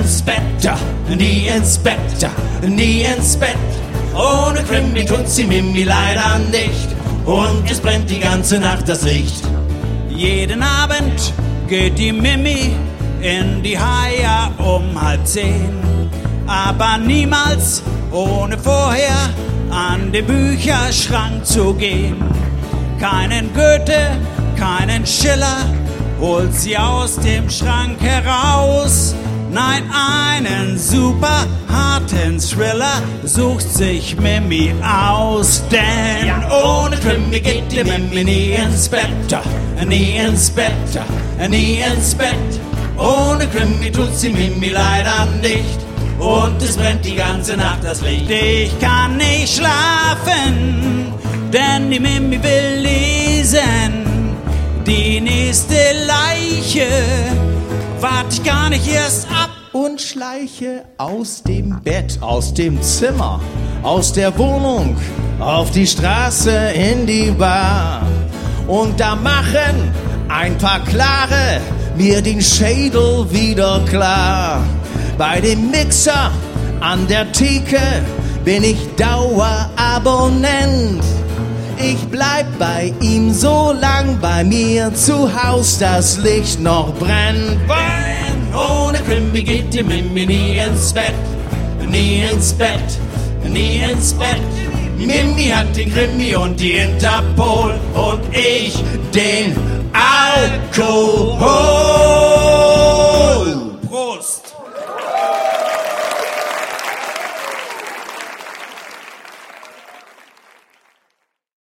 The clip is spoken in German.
ins Bett, nie ins Bett, nie ins Bett. Ohne Krimi tut sie Mimi leider nicht. Und es brennt die ganze Nacht das Licht. Jeden Abend geht die Mimi in die Haia um 9:30. Aber niemals ohne vorher an den Bücherschrank zu gehen. Keinen Goethe, keinen Schiller holt sie aus dem Schrank heraus. Nein, einen super harten Thriller sucht sich Mimi aus. Denn Ja, ohne Krimi geht die Mimi nie ins Bett, nie ins Bett, nie ins Bett. Ohne Krimi tut sie Mimi leider nicht. Und es brennt die ganze Nacht das Licht. ich kann nicht schlafen, denn die Mimi will lesen. Die nächste Leiche wart ich gar nicht erst ab. Und schleiche aus dem Bett, aus dem Zimmer, aus der Wohnung, auf die Straße in die Bar. Und da machen ein paar Klare mir den Schädel wieder klar. Bei dem Mixer an der Theke bin ich Dauerabonnent. Ich bleib bei ihm so lang, bei mir zu Haus das Licht noch brennt. Ohne Krimi geht die Mimi nie ins Bett, nie ins Bett, nie ins Bett. Mimi hat den Krimi und die Interpol und ich den Alkohol.